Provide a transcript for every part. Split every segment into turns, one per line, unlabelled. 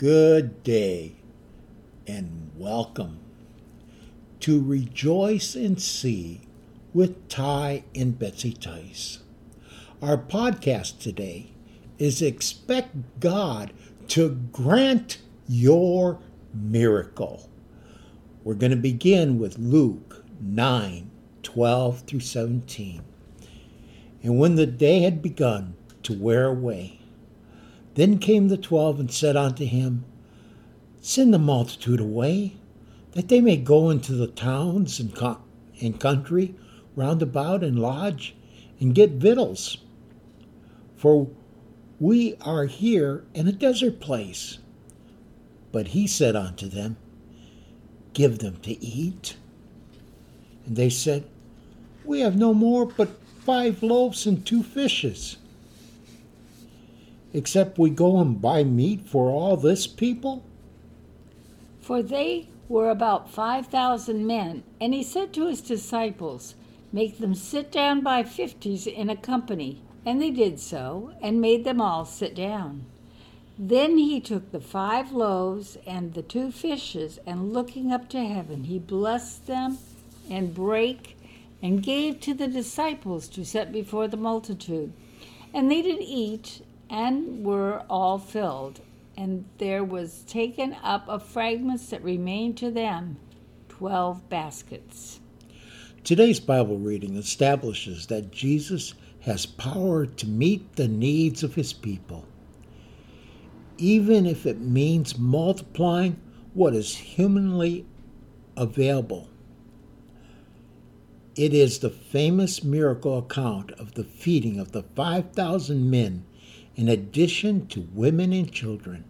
Good day and welcome to Rejoice and See with Ty and Betsy Tice. Our podcast today is Expect God to Grant Your Miracle. We're going to begin with Luke 9:12 through 17. And when the day had begun to wear away, then came the 12 and said unto him, Send the multitude away, that they may go into the towns and country round about and lodge and get victuals. For we are here in a desert place. But he said unto them, Give them to eat. And they said, We have no more but 5 loaves and 2 fishes. Except we go and buy meat for all this people?
For they were about 5,000 men, and he said to his disciples, Make them sit down by 50s in a company. And they did so, and made them all sit down. Then he took the 5 loaves and the 2 fishes, and looking up to heaven, he blessed them, and brake, and gave to the disciples to set before the multitude. And they did eat, and were all filled. And there was taken up of fragments that remained to them 12 baskets.
Today's Bible reading establishes that Jesus has power to meet the needs of his people, even if it means multiplying what is humanly available. It is the famous miracle account of the feeding of the 5,000 men in addition to women and children.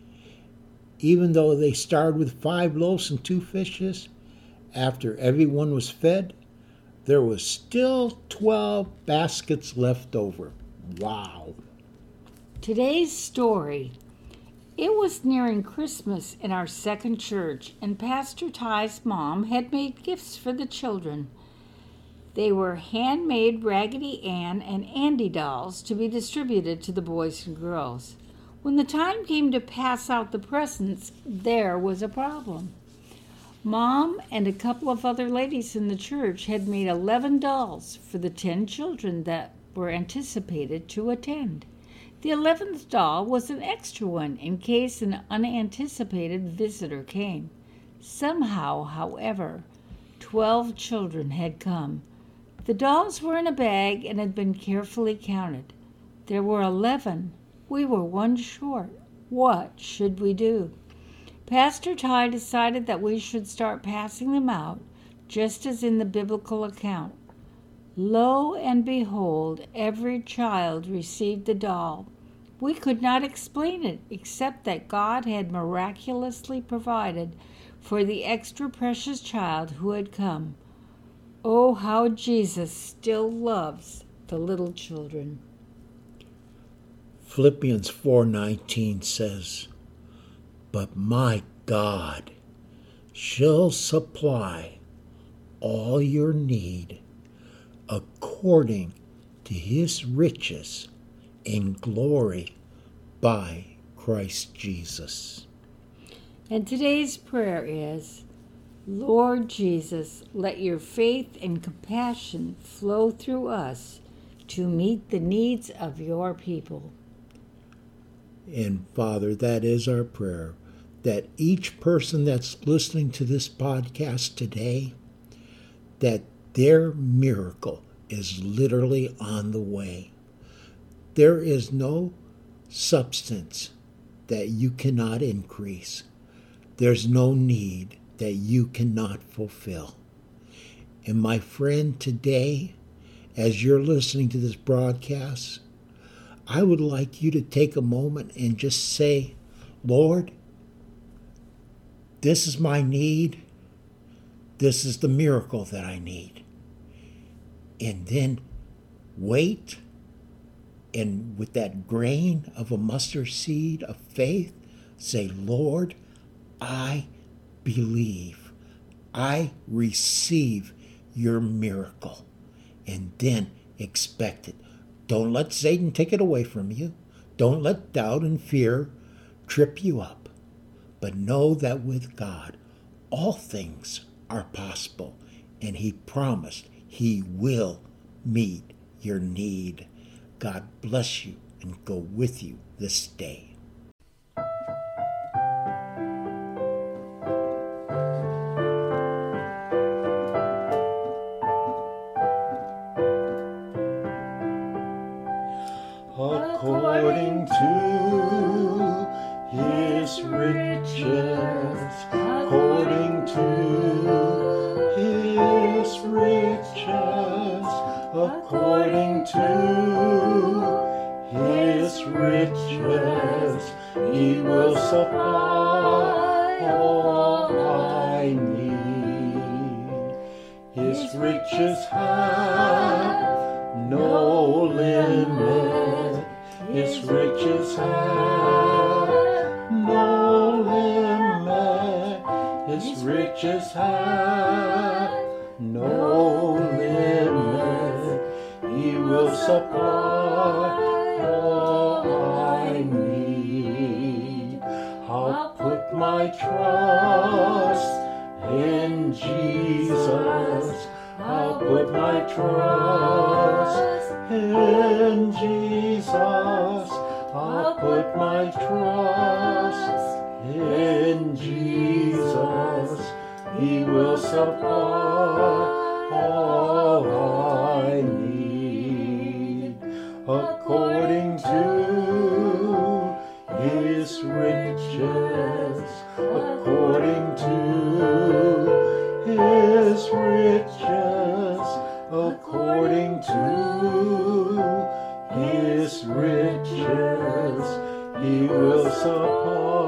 Even though they started with 5 loaves and 2 fishes, after everyone was fed, there was still 12 baskets left over. Wow.
Today's story. It was nearing Christmas in our second church, and Pastor Ty's mom had made gifts for the children. They were handmade Raggedy Ann and Andy dolls to be distributed to the boys and girls. When the time came to pass out the presents, there was a problem. Mom and a couple of other ladies in the church had made 11 dolls for the 10 children that were anticipated to attend. The 11th doll was an extra one in case an unanticipated visitor came. Somehow, however, 12 children had come. The dolls were in a bag and had been carefully counted. There were 11. We were 1 short. What should we do? Pastor Ty decided that we should start passing them out, just as in the biblical account. Lo and behold, every child received the doll. We could not explain it, except that God had miraculously provided for the extra precious child who had come. Oh, how Jesus still loves the little children.
Philippians 4:19 says, But my God shall supply all your need according to his riches in glory by Christ Jesus.
And today's prayer is, Lord Jesus, let your faith and compassion flow through us to meet the needs of your people.
And Father, that is our prayer, that each person that's listening to this podcast today, that their miracle is literally on the way. There is no substance that you cannot increase. There's no need that you cannot fulfill. And my friend, today, as you're listening to this broadcast, I would like you to take a moment and just say, Lord, this is my need. This is the miracle that I need. And then wait, and with that grain of a mustard seed of faith, say, Lord, I believe. I receive your miracle. And then expect it. Don't let Satan take it away from you. Don't let doubt and fear trip you up. But know that with God, all things are possible, and He promised He will meet your need. God bless you and go with you this day.
According to His riches, according to His riches, according to His riches, He will supply all I need. His riches have no limit. His riches have no limit. His riches have no limit. He will supply all I need. I'll put my trust in Jesus. I'll put my trust in Jesus. I'll put my trust in Jesus. He will supply all I need. According to His riches, according to His riches, according to His riches, He will supply